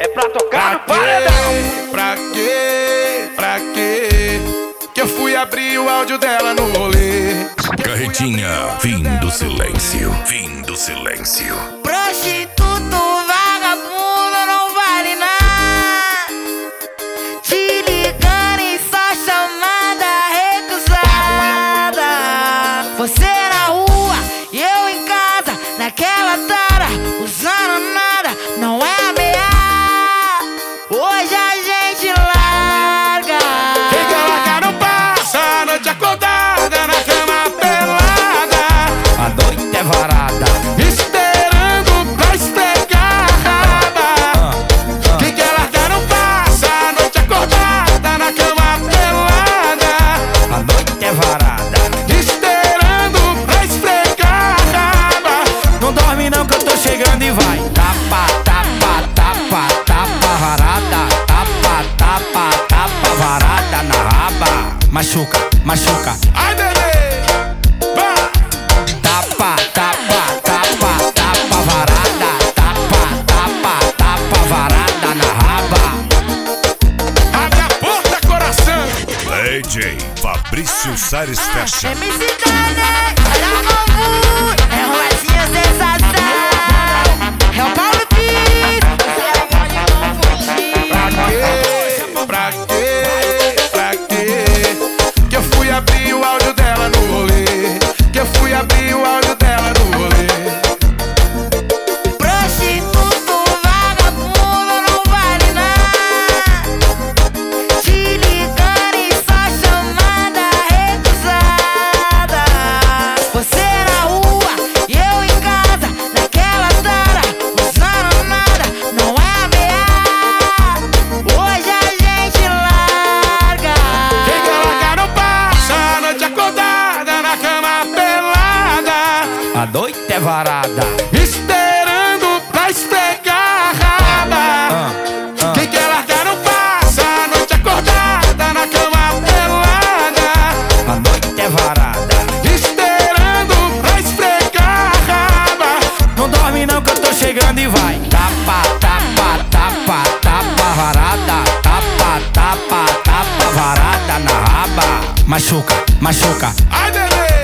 É pra tocar no paredão. Pra quê? Pra quê? Que eu fui abrir o áudio dela no rolê. Carretinha, fim do silêncio. Fim do silêncio. Prostituto, vagabundo, não vale nada. Te ligando e só chamada recusada. Você na rua e eu em casa, naquela tara, usando nada, não é ameaça. Hoje a gente larga. Quem quer largar não passa a noite acordada na cama pelada. A noite é varada, Esperando pra esfregar a raba. Quem quer largar não passa a noite acordada na cama pelada. a noite é varada. Esperando pra esfregar a raba. Não dorme não que eu tô chegando e vai. Tapa, tapa, tapa, tapa varada. Tapa, tapa, tapa varada na raba. Machuca, machuca. Ai, bebê, vai. Tapa, tapa, tapa, tapa varada. Tapa, tapa, tapa varada na raba. Abre a porta, coração. DJ Fabrício Salles Fashion. MC Dane, olha o novo, é um latinho sensação. É o Paulo Pires, você pode não fugir. Pra quê? Pra quê? Que eu fui abrir o áudio dela no rolê. Que eu fui abrir o áudio dela no rolê. Prostituto, vagabundo, não vale nada. Te ligando e só chamada recusada. Você na rua e eu em casa, naquela tara, usando nada, não é ameaça. Hoje a gente larga. Quem quer largar não passa a noite acordada na cama pelada. A noite é varada. Esperando pra esfregar a raba. Quem quer largar não passa a noite acordada na cama pelada. A noite é varada. Esperando pra esfregar a raba. Não dorme não que eu tô chegando e vai. Tapa, tapa, tapa, tapa varada. Tapa, tapa, tapa varada na raba. Machuca, machuca. Ai, bebê,